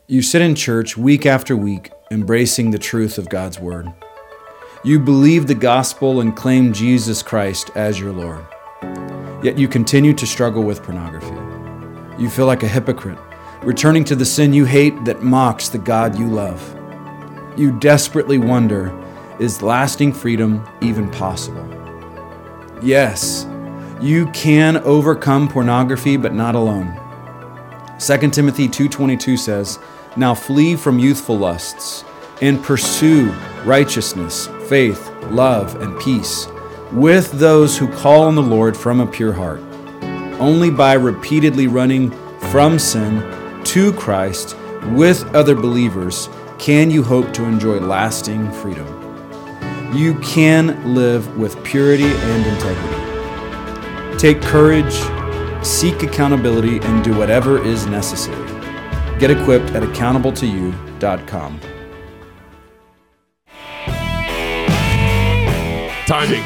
You sit in church week after week, embracing the truth of God's Word. You believe the gospel and claim Jesus Christ as your Lord. Yet you continue to struggle with pornography. You feel like a hypocrite, returning to the sin you hate that mocks the God you love. You desperately wonder, is lasting freedom even possible? Yes, you can overcome pornography, but not alone. 2 Timothy 2:22 says, "Now flee from youthful lusts and pursue righteousness, faith, love, and peace with those who call on the Lord from a pure heart." Only by repeatedly running from sin to Christ with other believers can you hope to enjoy lasting freedom. You can live with purity and integrity. Take courage, seek accountability, and do whatever is necessary. Get equipped at accountable2you.com. Timing.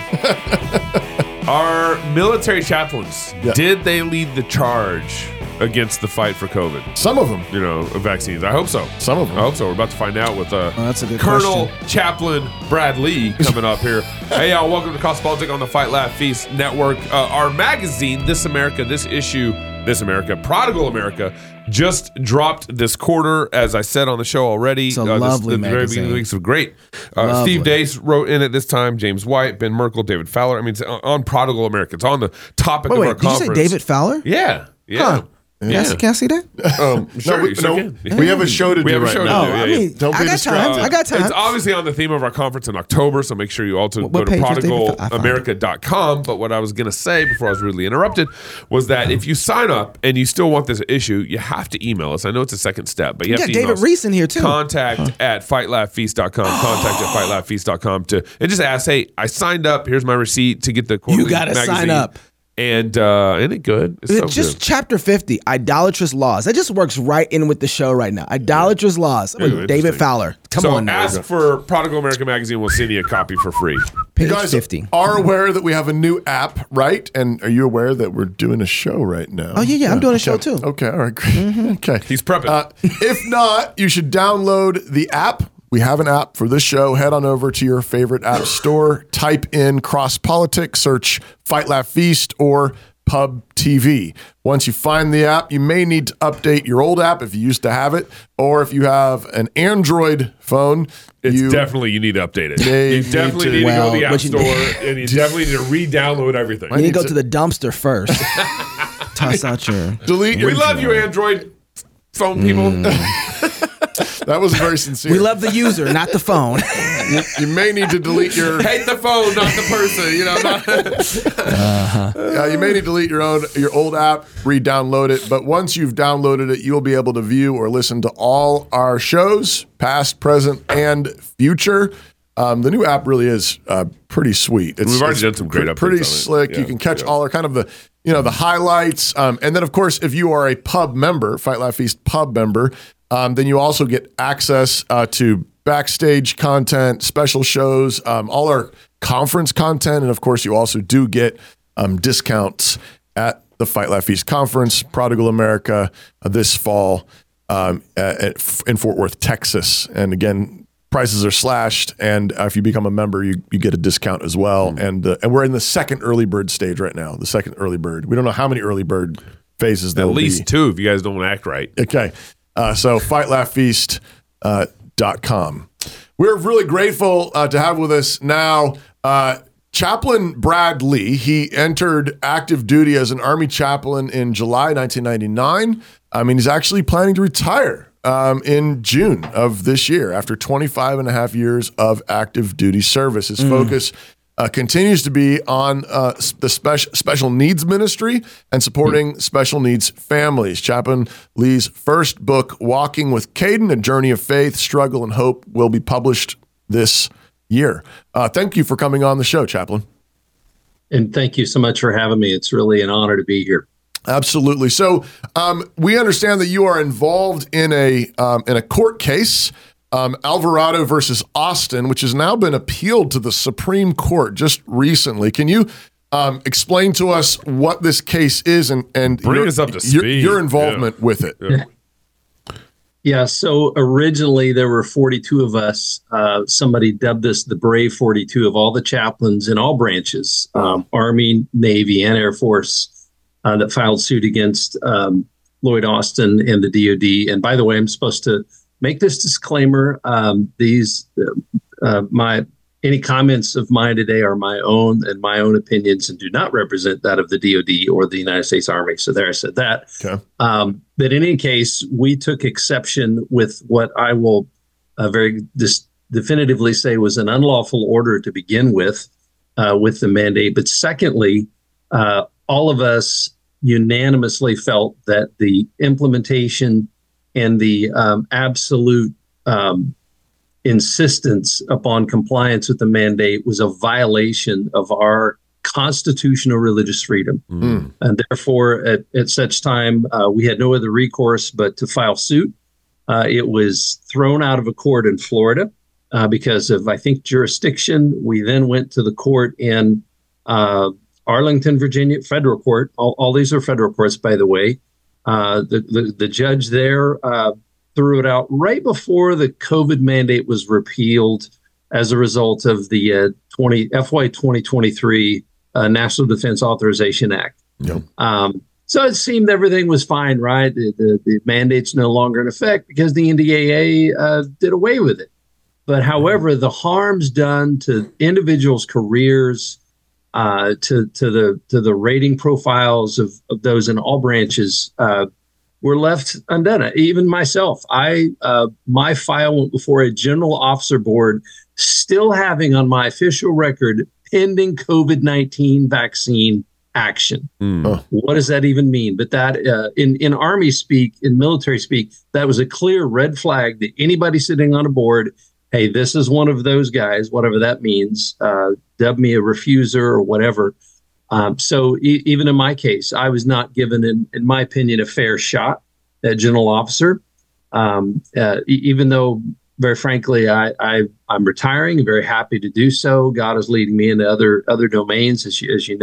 Our military chaplains, did they lead the charge against the fight for COVID? Some of them. Vaccines. I hope so. Some of them. I hope so. We're about to find out with that's a good Colonel question. Chaplain Brad Lee coming up here. Hey, y'all. Welcome to Cross Politics on the Fight Laugh Feast Network. Our magazine, This America, This Issue, This America, Prodigal America, just dropped this quarter, as I said on the show already. It's a lovely the very magazine. beginning of the week, so great. Lovely. Steve Dace wrote in it this time, James White, Ben Merkel, David Fowler. I mean, it's on Prodigal America. It's on the topic of our Wait, did you conference. say David Fowler? Yeah. Huh. Yeah. Can I see that? Sure, you sure can. We have a show to We do have a right show to now. do. I mean, Don't be I got distracted. time. I got time. It's obviously on the theme of our conference in October, so make sure you also What go to page is David? I found prodigalamerica.com. But what I was going to say before I was rudely interrupted was that if you sign up and you still want this issue, you have to email us. I know it's a second step, but you have to email David us. Reese in here too. Contact at fightlaughfeast.com. Contact at fightlaughfeast.com and just ask, hey, I signed up. Here's my receipt to get the quarterly You gotta magazine. sign up. And isn't it good? It's so Just good. chapter 50, idolatrous laws. That just works right in with the show right now. Idolatrous laws. Ooh, David interesting. Fowler. Come So on now. ask for Prodigal America Magazine. We'll send you a copy for free. Page You guys 50. are aware that we have a new app, right? And are you aware that we're doing a show right now? Oh, yeah. I'm doing a show too. Okay, all right, great. Okay. He's prepping. If not, you should download the app. We have an app for this show. Head on over to your favorite app store, type in Cross Politics, search Fight Laugh Feast or Pub TV. Once you find the app, you may need to update your old app if you used to have it, or if you have an Android phone, It's you definitely, you need to update it. They You definitely need to- need to go to the Well, App but you- Store and you definitely need to re-download everything. You need to go to the dumpster first. Toss out your... delete your. We love you, Android phone people. That was very sincere. We love the user, not the phone. You may need to delete your. Hate the phone, not the person. You may need to delete your old app, re-download it. But once you've downloaded it, you'll be able to view or listen to all our shows, past, present, and future. The new app really is pretty sweet. We've already done some great updates pretty on it. slick. Yeah, You can catch all our kind of the highlights, and then of course, if you are a pub member, Fight Laugh Feast pub member, then you also get access to backstage content, special shows, all our conference content, and of course, you also do get discounts at the Fight Laugh Feast conference, Prodigal America, this fall in Fort Worth, Texas. And again, prices are slashed, and if you become a member, you get a discount as well. And we're in the second early bird stage right now. The second early bird. We don't know how many early bird phases there At will be. least 2 if you guys don't act right. Okay. So fightlaughfeast.com. We're really grateful to have with us now Chaplain Brad Lee. He entered active duty as an Army chaplain in July 1999. He's actually planning to retire in June of this year after 25 and a half years of active duty service. His focus continues to be on the special needs ministry and supporting special needs families. Chaplain Lee's first book, Walking with Caden, A Journey of Faith, Struggle, and Hope, will be published this year. Thank you for coming on the show, Chaplain. And thank you so much for having me. It's really an honor to be here. Absolutely. So we understand that you are involved in a court case, Alvarado versus Austin, which has now been appealed to the Supreme Court just recently. Can you explain to us what this case is and Bring us up to speed. your involvement with it? Yeah. Yeah, so originally there were 42 of us. Somebody dubbed us the Brave 42 of all the chaplains in all branches, Army, Navy, and Air Force, that filed suit against Lloyd Austin and the DoD. And by the way, I'm supposed to make this disclaimer. Any comments of mine today are my own and my own opinions and do not represent that of the DoD or the United States Army. So there, I said that. Okay. But in any case, we took exception with what I will very definitively say was an unlawful order to begin with the mandate. But secondly, all of us unanimously felt that the implementation and the absolute insistence upon compliance with the mandate was a violation of our constitutional religious freedom. And therefore, at such time, we had no other recourse but to file suit. It was thrown out of a court in Florida because of, I think, jurisdiction. We then went to the court in Arlington, Virginia, federal court. All these are federal courts, by the way. The judge there threw it out right before the COVID mandate was repealed as a result of the FY 2023 National Defense Authorization Act. Yep. So it seemed everything was fine, right? The mandate's no longer in effect because the NDAA did away with it. But however, the harms done to individuals' careers, to the rating profiles of those in all branches, were left undone. Even myself, my file went before a general officer board, still having on my official record pending COVID-19 vaccine action. What does that even mean? But that in Army speak, in military speak, that was a clear red flag that anybody sitting on a board, hey, this is one of those guys, whatever that means, dub me a refuser or whatever. So even in my case, I was not given, in my opinion, a fair shot at general officer, even though, very frankly, I'm retiring and very happy to do so. God is leading me into other domains, as you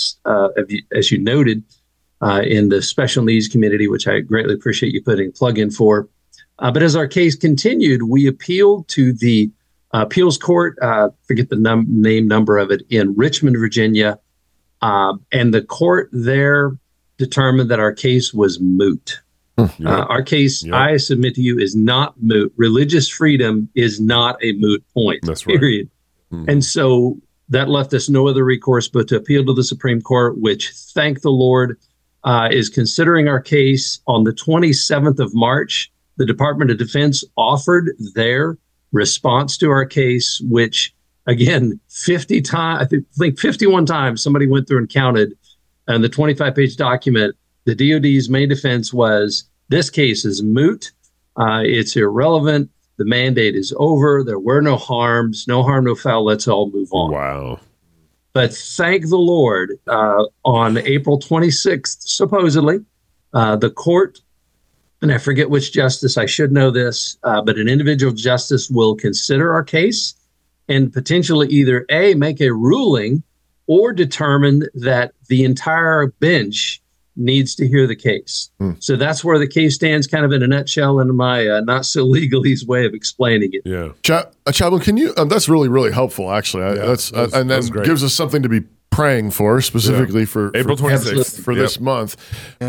noted, in the special needs community, which I greatly appreciate you putting a plug in for. But as our case continued, we appealed to the appeals court, forget the name number of it, in Richmond, Virginia. And the court there determined that our case was moot. Our case, I submit to you, is not moot. Religious freedom is not a moot point. That's right. Period. And so that left us no other recourse but to appeal to the Supreme Court, which, thank the Lord, is considering our case. On the 27th of March, the Department of Defense offered their response to our case, which, again, 50 times, I think 51 times somebody went through and counted. And the 25-page document, the DOD's main defense was, this case is moot. It's irrelevant. The mandate is over. There were no harms. No harm, no foul. Let's all move on. Wow. But thank the Lord, on April 26th, supposedly, the court, and I forget which justice, I should know this, but an individual justice will consider our case and potentially either A, make a ruling or determine that the entire bench needs to hear the case. So that's where the case stands, kind of in a nutshell, in my not so legalese way of explaining it. Yeah. Chaplain, can you, that's really, really helpful, actually. And then gives us something to be praying for, specifically for April 26th for this month.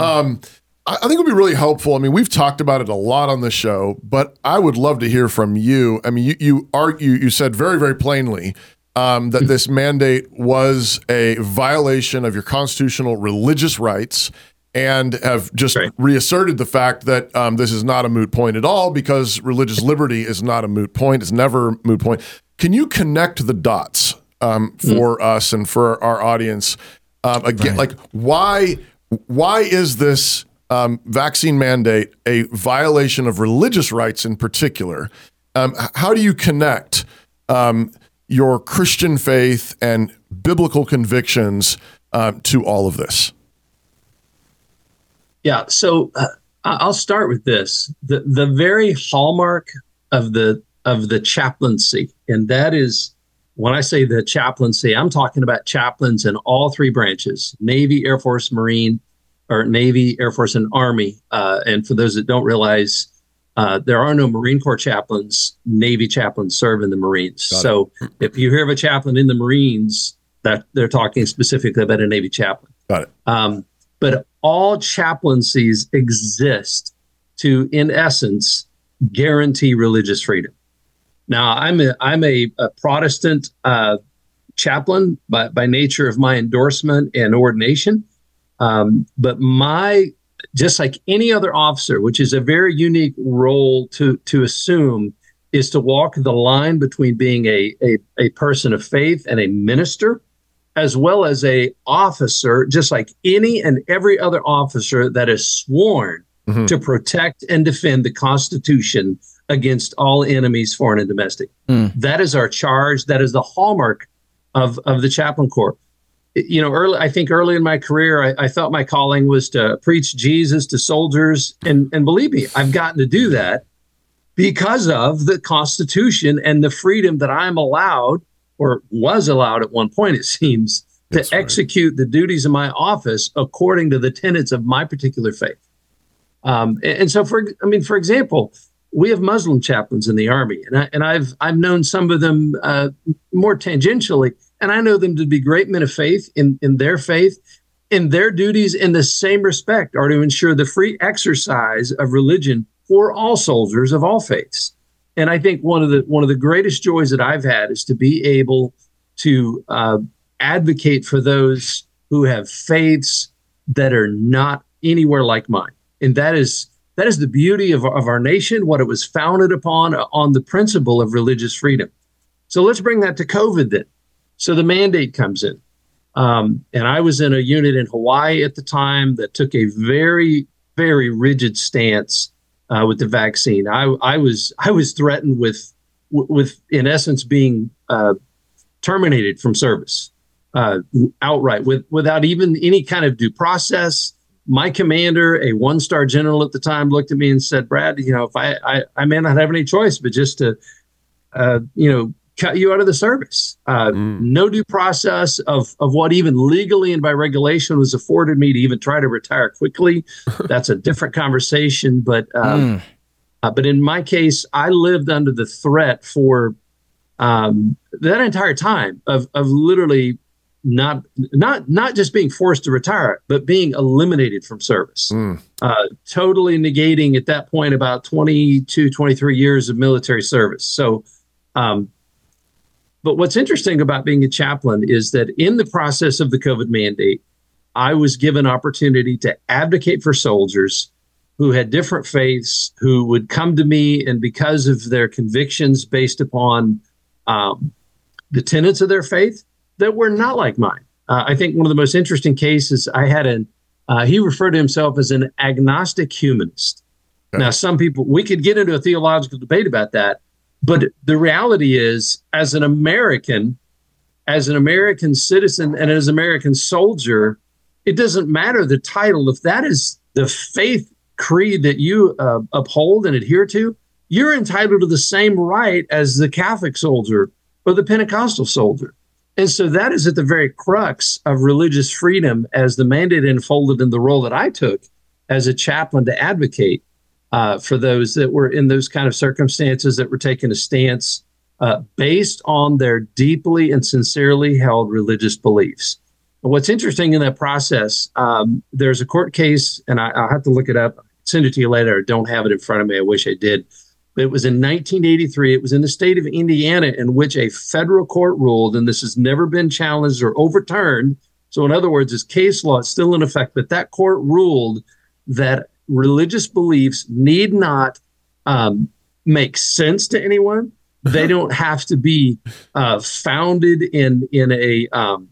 I think it would be really helpful. I mean, we've talked about it a lot on the show, but I would love to hear from you. I mean, you said very, very plainly that this mandate was a violation of your constitutional religious rights, and have just reasserted the fact that this is not a moot point at all, because religious liberty is not a moot point. It's never a moot point. Can you connect the dots for us and for our audience? Again, like why is this vaccine mandate a violation of religious rights in particular? How do you connect your Christian faith and biblical convictions to all of this? Yeah, so I'll start with this. The very hallmark of the chaplaincy, and that is, when I say the chaplaincy, I'm talking about chaplains in all three branches: Navy, Air Force, Marine, or Navy, Air Force, and Army. And for those that don't realize, There are no Marine Corps chaplains. Navy chaplains serve in the Marines. So if you hear of a chaplain in the Marines, that they're talking specifically about a Navy chaplain. Got it. But all chaplaincies exist to, in essence, guarantee religious freedom. Now, I'm a Protestant chaplain by nature of my endorsement and ordination, but just like any other officer, which is a very unique role to assume, is to walk the line between being a person of faith and a minister, as well as a officer, just like any and every other officer that is sworn to protect and defend the Constitution against all enemies, foreign and domestic. That is our charge. That is the hallmark of the chaplain corps. You know, early in my career, I thought my calling was to preach Jesus to soldiers. And believe me, I've gotten to do that because of the Constitution and the freedom that I'm allowed, or was allowed at one point, it seems, to execute the duties of my office according to the tenets of my particular faith. And so, for example, we have Muslim chaplains in the Army, and I've known some of them more tangentially, and I know them to be great men of faith in their faith. And their duties, in the same respect, are to ensure the free exercise of religion for all soldiers of all faiths. And I think one of the greatest joys that I've had is to be able to advocate for those who have faiths that are not anywhere like mine. And that is the beauty of our nation, what it was founded upon the principle of religious freedom. So let's bring that to COVID then. So the mandate comes in. And I was in a unit in Hawaii at the time that took a very, very rigid stance with the vaccine. I was threatened with in essence being terminated from service outright without even any kind of due process. My commander, a 1-star general at the time, looked at me and said, "Brad, you know, if I may not have any choice but just to cut you out of the service. No due process of what even legally and by regulation was afforded me to even try to retire quickly. That's a different conversation. But in my case, I lived under the threat for that entire time of literally not just being forced to retire, but being eliminated from service. Totally negating at that point about 22, 23 years of military service. So, but what's interesting about being a chaplain is that in the process of the COVID mandate, I was given opportunity to advocate for soldiers who had different faiths, who would come to me, and because of their convictions based upon the tenets of their faith that were not like mine. I think one of the most interesting cases I had he referred to himself as an agnostic humanist. Okay. Now, some people, we could get into a theological debate about that, but the reality is, as an American citizen and as an American soldier, it doesn't matter the title. If that is the faith creed that you uphold and adhere to, you're entitled to the same right as the Catholic soldier or the Pentecostal soldier. And so that is at the very crux of religious freedom as the mandate unfolded in the role that I took as a chaplain to advocate for those that were in those kind of circumstances, that were taking a stance based on their deeply and sincerely held religious beliefs. And what's interesting in that process, there's a court case, and I'll have to look it up, send it to you later. I don't have it in front of me. I wish I did. It was in 1983. It was in the state of Indiana, in which a federal court ruled, and this has never been challenged or overturned. So in other words, this case law is still in effect, but that court ruled that religious beliefs need not make sense to anyone. They don't have to be founded in a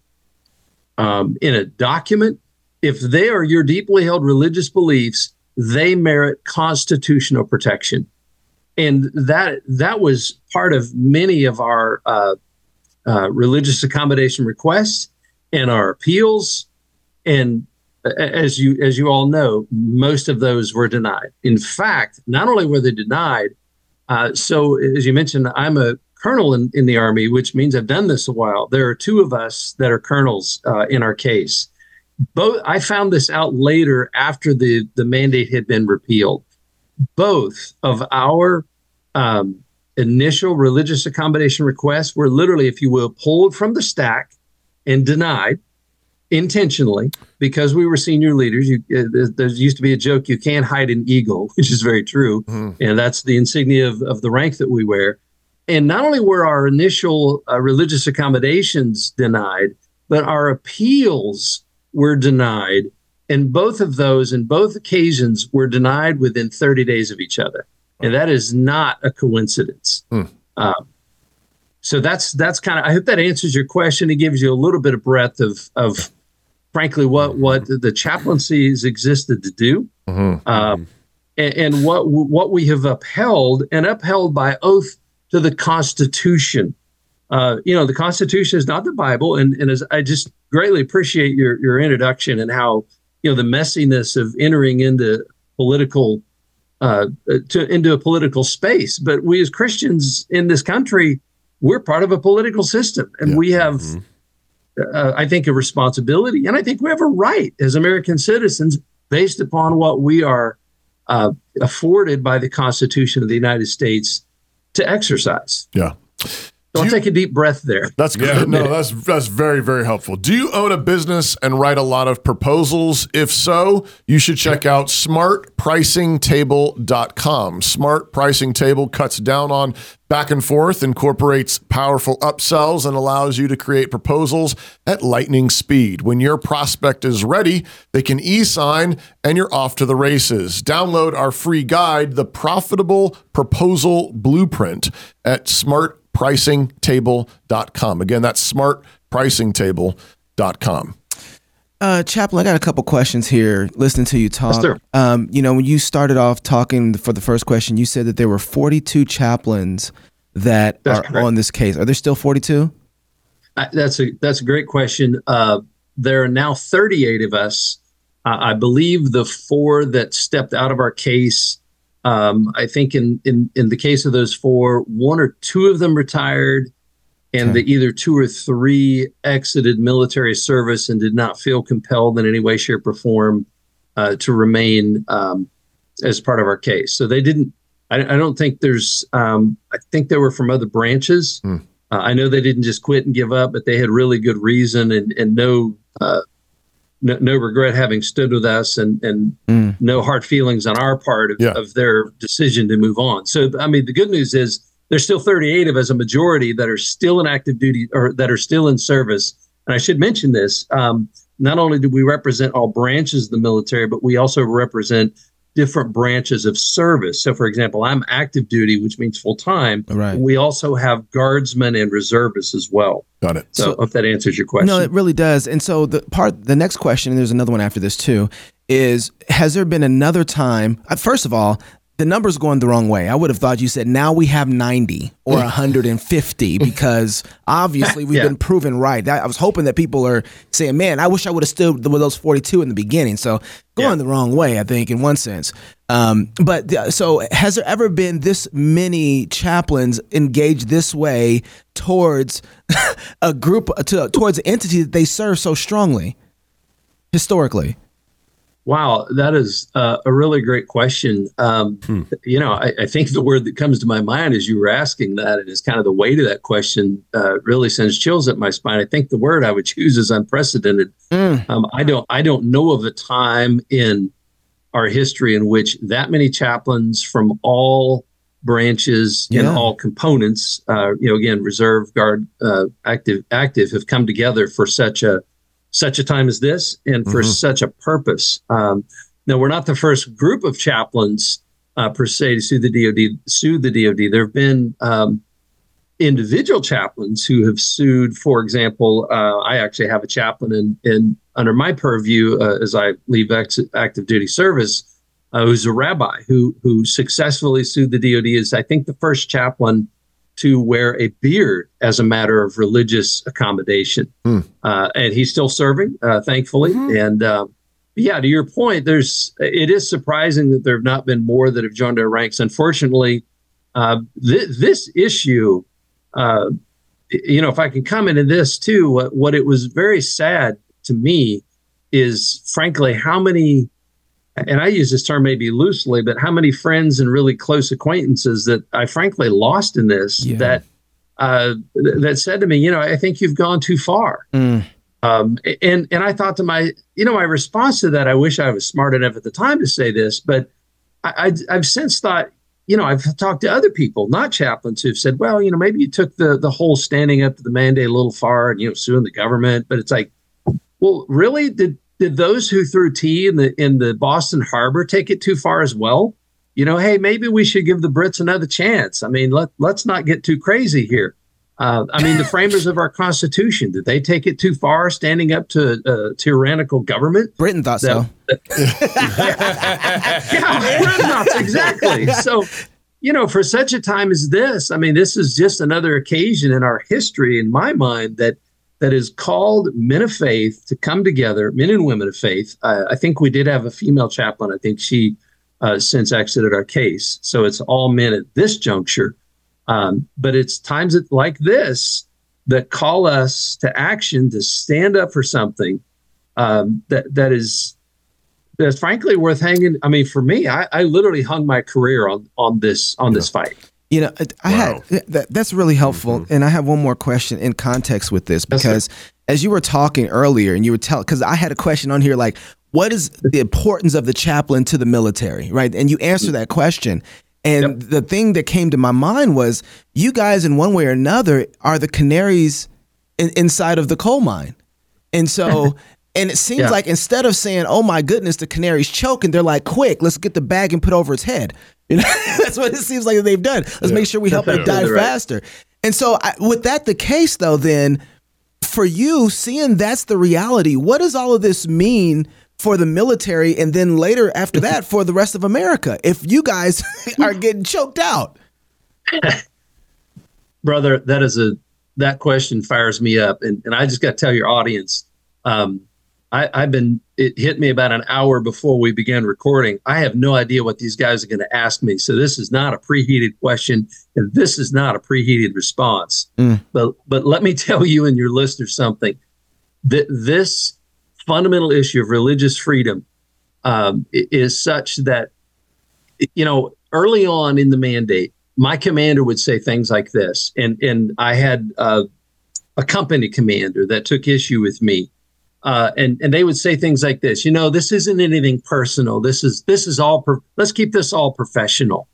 document. If they are your deeply held religious beliefs, they merit constitutional protection. And that was part of many of our religious accommodation requests and our appeals. And as you all know, most of those were denied. In fact, not only were they denied, so as you mentioned, I'm a colonel in the Army, which means I've done this a while. There are two of us that are colonels in our case. I found this out later after the mandate had been repealed. both of our initial religious accommodation requests were literally, if you will, pulled from the stack and denied intentionally because we were senior leaders. There used to be a joke, you can't hide an eagle, which is very true. And that's the insignia of the rank that we wear. And not only were our initial religious accommodations denied, but our appeals were denied. And both of those, in both occasions, were denied within 30 days of each other. And that is not a coincidence. So that's kind of, I hope that answers your question. It gives you a little bit of breadth of frankly, what the chaplaincies existed to do, and what we have upheld by oath to the Constitution. The Constitution is not the Bible, and as I just greatly appreciate your introduction and how the messiness of entering into political into a political space. But we as Christians in this country, we're part of a political system, and we have, I think, a responsibility, and I think we have a right as American citizens based upon what we are afforded by the Constitution of the United States to exercise. Yeah. So I'll take a deep breath there. That's good. Yeah, no, that's very, very helpful. Do you own a business and write a lot of proposals? If so, you should check out smartpricingtable.com. Smart Pricing Table cuts down on back and forth, incorporates powerful upsells, and allows you to create proposals at lightning speed. When your prospect is ready, they can e-sign and you're off to the races. Download our free guide, The Profitable Proposal Blueprint, at smartpricingtable.com. Again, that's smartpricingtable.com. Chaplain, I got a couple questions here listening to you talk. Yes, when you started off talking for the first question, you said that there were 42 chaplains that are correct on this case. Are there still 42? That's a great question. There are now 38 of us. I believe the 4 that stepped out of our case, I think in the case of those 4, 1 or 2 of them retired, and the either 2 or 3 exited military service and did not feel compelled in any way, shape, or form to remain as part of our case. So they didn't. I don't think there's. I think they were from other branches. I know they didn't just quit and give up, but they had really good reason and no regret having stood with us, and no hard feelings on our part of their decision to move on. So I mean, the good news is there's still 38 of us, a majority that are still in active duty or that are still in service. And I should mention this, not only do we represent all branches of the military, but we also represent different branches of service. So for example, I'm active duty, which means full time. Right. We also have guardsmen and reservists as well. Got it. So I hope that answers your question. No, it really does. And so the next question, and there's another one after this too, is, has there been another time, first of all, the number's going the wrong way. I would have thought you said now we have 90 or 150 because obviously we've been proven right. I was hoping that people are saying, man, I wish I would have stood with those 42 in the beginning. So going the wrong way, I think, in one sense. So has there ever been this many chaplains engaged this way towards a group, towards an entity that they serve so strongly historically? Wow, that is a really great question. I think the word that comes to my mind as you were asking that, and is kind of the weight of that question, really sends chills up my spine. I think the word I would choose is unprecedented. I don't know of a time in our history in which that many chaplains from all branches and all components, again, reserve, guard, active, have come together for such a time as this, and for such a purpose. Now, we're not the first group of chaplains per se to sue the DoD. There have been individual chaplains who have sued. For example, I actually have a chaplain in under my purview as I leave active duty service, who's a rabbi who successfully sued the DoD. Is, I think, the first chaplain to wear a beard as a matter of religious accommodation. And he's still serving, thankfully. And to your point, it is surprising that there have not been more that have joined our ranks. Unfortunately, this issue, if I can comment on this too, what it was very sad to me is, frankly, how many and I use this term maybe loosely, but how many friends and really close acquaintances that I frankly lost in this that said to me, I think you've gone too far. And I thought to my response to that, I wish I was smart enough at the time to say this, but I've since thought, I've talked to other people, not chaplains, who've said, well, maybe you took the whole standing up to the mandate a little far and, suing the government. But it's like, well, really, did those who threw tea in the Boston Harbor take it too far as well? Hey, maybe we should give the Brits another chance. I mean, let's not get too crazy here. The framers of our Constitution, did they take it too far, standing up to a tyrannical government? Britain thought so. Yeah, Britain thought so, exactly. So, for such a time as this, this is just another occasion in our history, in my mind, that is called men of faith to come together, men and women of faith. I think we did have a female chaplain. I think she since exited our case. So it's all men at this juncture. But it's times like this that call us to action, to stand up for something that's frankly worth hanging. For me, I literally hung my career on this fight. That's really helpful. Mm-hmm. And I have one more question in context with this, because as you were talking earlier and you were because I had a question on here, like, what is the importance of the chaplain to the military, right? And you answer that question. And the thing that came to my mind was, you guys in one way or another are the canaries inside of the coal mine. And so, and it seems like instead of saying, oh my goodness, the canary's choking, they're like, quick, let's get the bag and put over its head. That's what it seems like they've done. Let's make sure we help it die faster. And so with that the case though, then for you, seeing that's the reality, what does all of this mean for the military, and then later after that for the rest of America, if you guys are getting choked out? Brother, that question fires me up. And I just got to tell your audience, it hit me about an hour before we began recording. I have no idea what these guys are going to ask me. So this is not a preheated question, and this is not a preheated response. But let me tell you and your listeners something. This fundamental issue of religious freedom is such that, early on in the mandate, my commander would say things like this. And I had a company commander that took issue with me. And they would say things like this, this isn't anything personal. This is all, let's keep this all professional.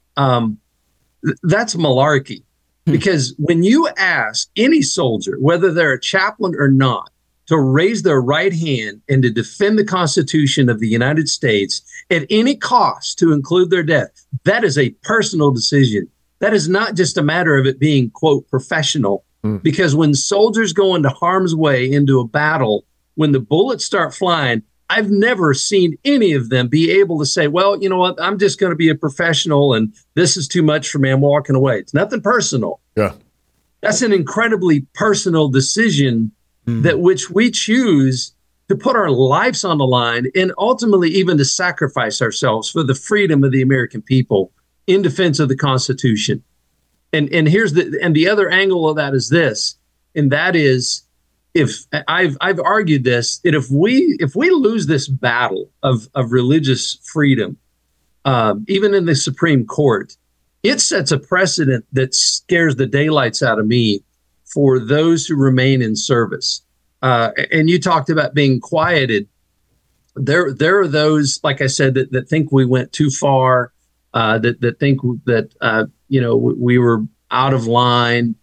That's malarkey. Because when you ask any soldier, whether they're a chaplain or not, to raise their right hand and to defend the Constitution of the United States at any cost, to include their death, that is a personal decision. That is not just a matter of it being, quote, professional. Because when soldiers go into harm's way into a battle, when the bullets start flying, I've never seen any of them be able to say, well, you know what, I'm just going to be a professional and this is too much for me, I'm walking away. It's nothing personal. Yeah. That's an incredibly personal decision that which we choose to put our lives on the line, and ultimately even to sacrifice ourselves for the freedom of the American people in defense of the Constitution. And here's the other angle of that is this, and that is, if I've argued this, that if we lose this battle of religious freedom, even in the Supreme Court, it sets a precedent that scares the daylights out of me for those who remain in service. And you talked about being quieted. There are those, like I said, that think we went too far, that think that, we were out of line.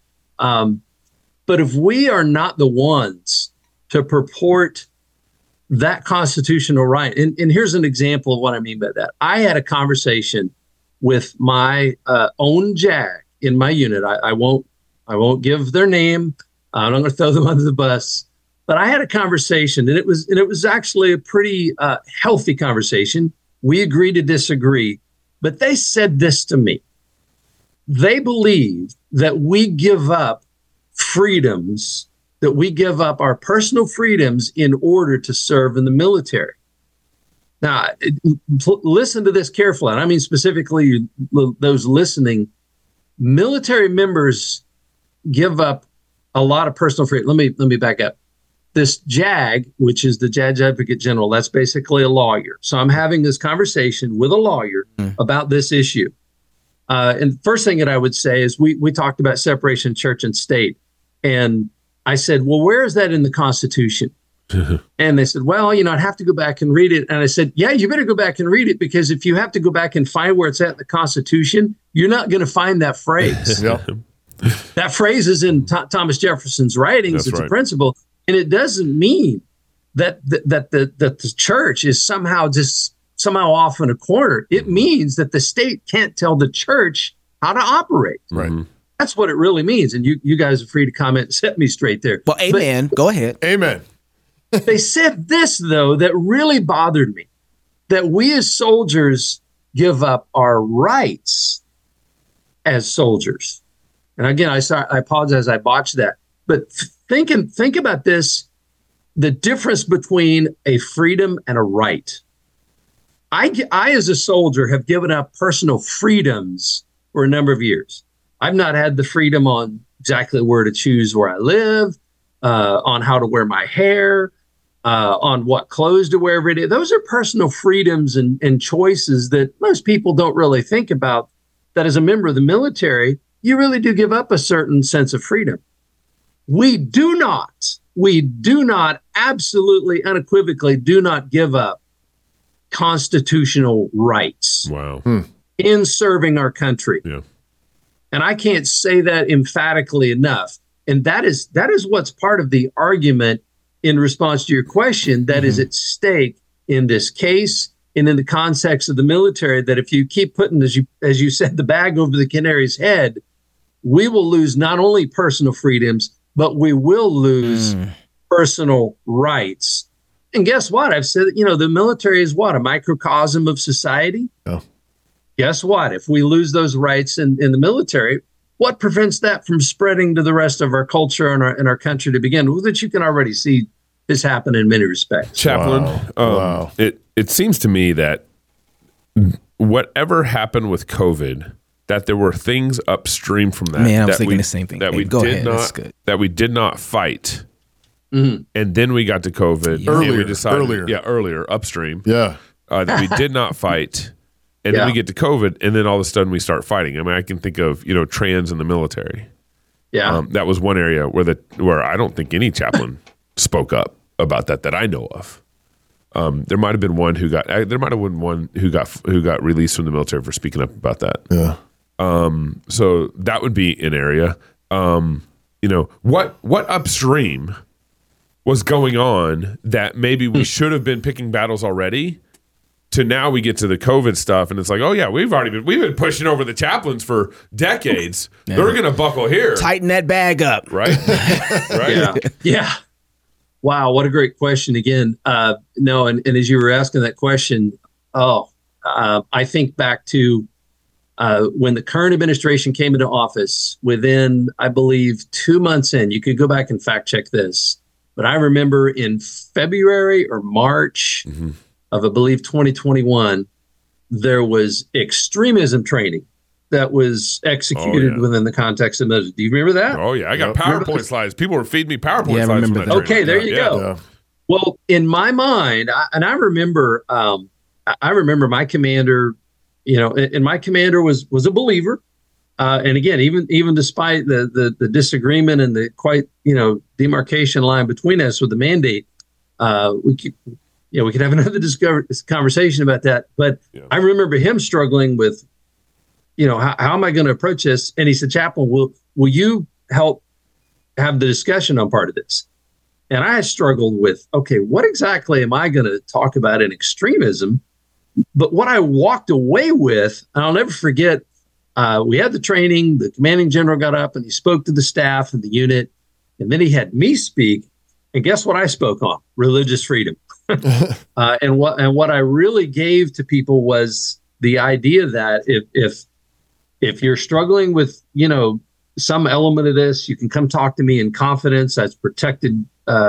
But if we are not the ones to purport that constitutional right, and here's an example of what I mean by that. I had a conversation with my own JAG in my unit. I won't give their name. I'm not going to throw them under the bus. But I had a conversation, and it was actually a pretty healthy conversation. We agreed to disagree, but they said this to me. They believe that we give up freedoms, that we give up our personal freedoms in order to serve in the military. Now, listen to this carefully. And I mean specifically those listening. Military members give up a lot of personal freedom. Let me back up. this JAG, which is the Judge Advocate General, that's basically a lawyer. So I'm having this conversation with a lawyer about this issue. And the first thing that I would say is we talked about separation of church and state. And I said, well, where is that in the Constitution? And they said, well, I'd have to go back and read it. And I said, yeah, you better go back and read it, because if you have to go back and find where it's at in the Constitution, you're not going to find that phrase. That phrase is in Thomas Jefferson's writings. It's a principle. And it doesn't mean that the church is somehow off in a corner. It means that the state can't tell the church how to operate. Right. That's what it really means. And you guys are free to comment and set me straight there. Well, amen. Go ahead. Amen. They said this, though, that really bothered me, that we as soldiers give up our rights as soldiers. And again, I apologize, I botched that. But think about this, the difference between a freedom and a right. I, as a soldier, have given up personal freedoms for a number of years. I've not had the freedom on exactly where to choose where I live, on how to wear my hair, on what clothes to wear every day. Those are personal freedoms and choices that most people don't really think about, that as a member of the military, you really do give up a certain sense of freedom. We do not, absolutely unequivocally do not give up constitutional rights in serving our country. Yeah. And I can't say that emphatically enough. And that is what's part of the argument in response to your question that is at stake in this case and in the context of the military, that if you keep putting, as you said, the bag over the canary's head, we will lose not only personal freedoms, but we will lose personal rights. And guess what? I've said, the military is what? A microcosm of society? Oh. Guess what? If we lose those rights in the military, what prevents that from spreading to the rest of our culture and our country to begin with? That you can already see this happen in many respects. Chaplain, Wow. It seems to me that whatever happened with COVID, that there were things upstream from that. Man, I was that thinking the same thing. That we Go did ahead. That's not good. that we did not fight, and then we got to COVID. Yeah. and we decided, Earlier. upstream. Yeah. That we did not fight, and then we get to COVID, and then all of a sudden we start fighting. I mean, I can think of trans in the military. Yeah. That was one area where I don't think any chaplain spoke up about that I know of. There might have been one who got released from the military for speaking up about that. Yeah. So that would be an area. What upstream was going on that maybe we should have been picking battles already, to now we get to the COVID stuff and it's like, oh yeah, we've been pushing over the chaplains for decades. Yeah. They're going to buckle here. Tighten that bag up. Right. Right. Yeah. Wow. What a great question again. And as you were asking that question, I think back to when the current administration came into office, within, I believe, 2 months in, you could go back and fact check this, but I remember in February or March of, I believe, 2021, there was extremism training that was executed within the context of military. Do you remember that? Oh, yeah. I got PowerPoint slides. People were feeding me PowerPoint slides. Remember that. Okay, there you go. Yeah. Well, in my mind, I remember my commander, and my commander was a believer. And again, even despite the disagreement and the quite, demarcation line between us with the mandate, we could have another conversation about that. But I remember him struggling with, how am I going to approach this? And he said, Chaplain, will you help have the discussion on part of this? And I struggled with, okay, what exactly am I going to talk about in extremism? But what I walked away with, and I'll never forget, we had the training, the commanding general got up and he spoke to the staff and the unit, and then he had me speak. And guess what I spoke on? Religious freedom. And what I really gave to people was the idea that if you're struggling with, some element of this, you can come talk to me in confidence. That's protected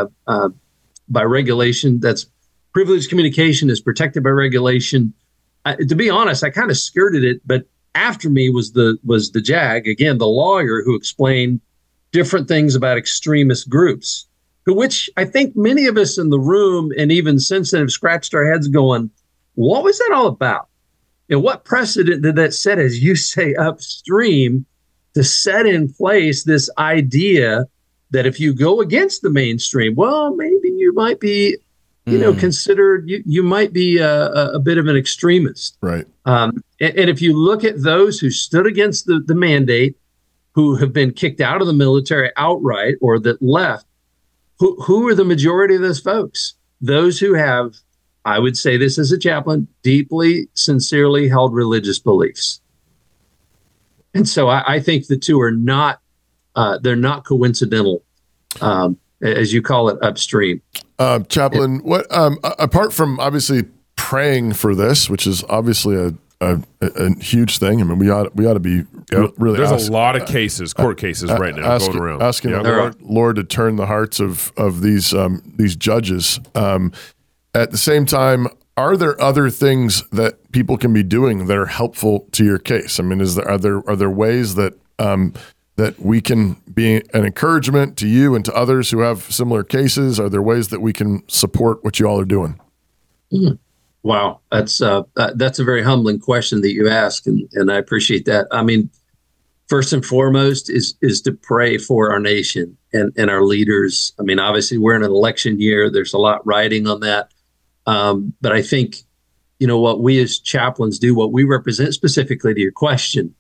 by regulation. That's privileged communication is protected by regulation. To be honest, I kind of skirted it, but after me was the JAG, again, the lawyer who explained different things about extremist groups to which I think many of us in the room and even sensitive scratched our heads going, what was that all about? And what precedent did that set, as you say, upstream, to set in place this idea that if you go against the mainstream, well, maybe you might be, considered, you might be a bit of an extremist. Right. And if you look at those who stood against the mandate, who have been kicked out of the military outright or that left, who are the majority of those folks? Those who have, I would say this as a chaplain, deeply, sincerely held religious beliefs. And so I think the two are not, they're not coincidental, as you call it, upstream. Chaplain, what apart from obviously praying for this, which is obviously a huge thing. I mean, we ought to be really. There's a lot of cases, court cases right now going around. Asking the Lord to turn the hearts of these judges. At the same time, are there other things that people can be doing that are helpful to your case? I mean, are there ways that that we can be an encouragement to you and to others who have similar cases? Are there ways that we can support what you all are doing? Wow, that's a very humbling question that you ask, and I appreciate that. I mean, first and foremost is to pray for our nation and our leaders. I mean, obviously we're in an election year. There's a lot riding on that. But I think, what we as chaplains do, what we represent specifically to your question,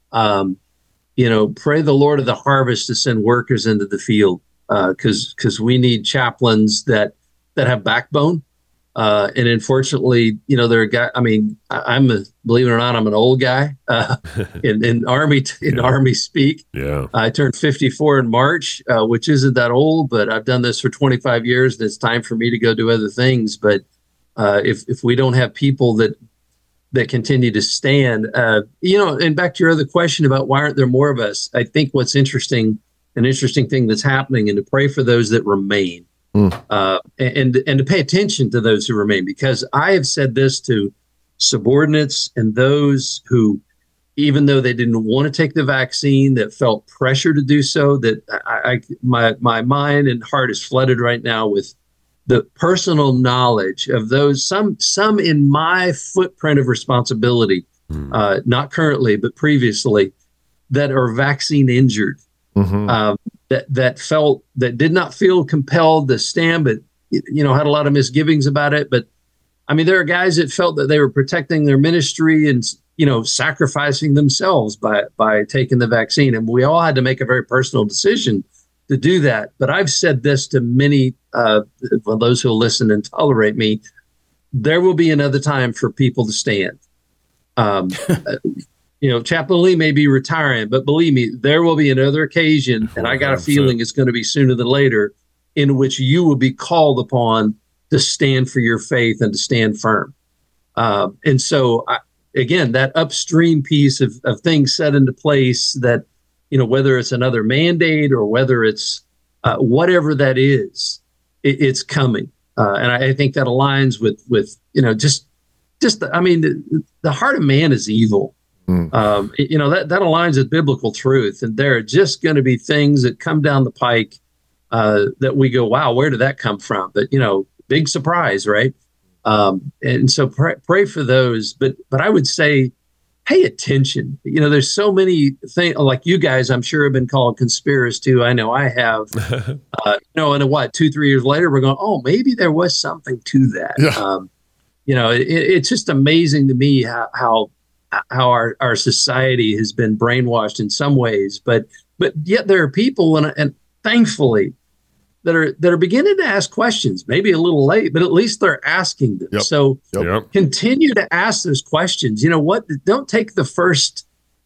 pray the Lord of the harvest to send workers into the field, because we need chaplains that have backbone. And unfortunately, there are guys, I mean, believe it or not, I'm an old guy, in Army speak. Yeah. I turned 54 in March, which isn't that old, but I've done this for 25 years and it's time for me to go do other things. But, if we don't have people that continue to stand, and back to your other question about why aren't there more of us? I think what's an interesting thing that's happening, and to pray for those that remain. And to pay attention to those who remain, because I have said this to subordinates and those who, even though they didn't want to take the vaccine, that felt pressure to do so, that my mind and heart is flooded right now with the personal knowledge of those, some in my footprint of responsibility, not currently, but previously, that are vaccine injured. That did not feel compelled to stand, but had a lot of misgivings about it. But I mean, there are guys that felt that they were protecting their ministry and sacrificing themselves by taking the vaccine, and we all had to make a very personal decision to do that. But I've said this to many those who will listen and tolerate me: there will be another time for people to stand. Chaplain Lee may be retiring, but believe me, there will be another occasion, and I got a feeling it's going to be sooner than later, in which you will be called upon to stand for your faith and to stand firm. And so, again, that upstream piece of things set into place that, whether it's another mandate or whether it's whatever that is, it's coming. And I think that aligns with the heart of man is evil. That aligns with biblical truth, and there are just going to be things that come down the pike that we go, wow, where did that come from? But big surprise, right? And so pray for those. But I would say, pay attention. There's so many things, like you guys, I'm sure have been called conspiracists too. I know I have. And 2-3 years later, we're going, oh, maybe there was something to that. Yeah. It's just amazing to me how our society has been brainwashed in some ways, but yet there are people and thankfully that are beginning to ask questions, maybe a little late, but at least they're asking them. Yep. So continue to ask those questions. Don't take the first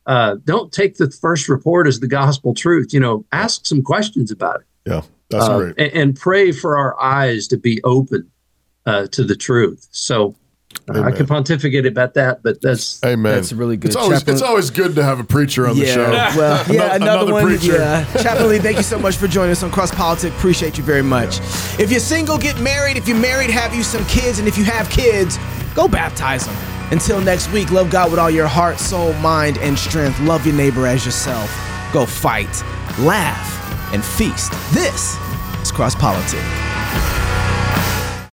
report as the gospel truth. Ask some questions about it. Yeah, that's great. And pray for our eyes to be open to the truth. So I could pontificate about that, but that's really good. It's always good to have a preacher on the show. Well, another one. Preacher. Yeah, Chaplain Lee, thank you so much for joining us on Cross Politics. Appreciate you very much. If you're single, get married. If you're married, have you some kids, and if you have kids, go baptize them. Until next week, love God with all your heart, soul, mind, and strength. Love your neighbor as yourself. Go fight, laugh, and feast. This is Crisscross Politics.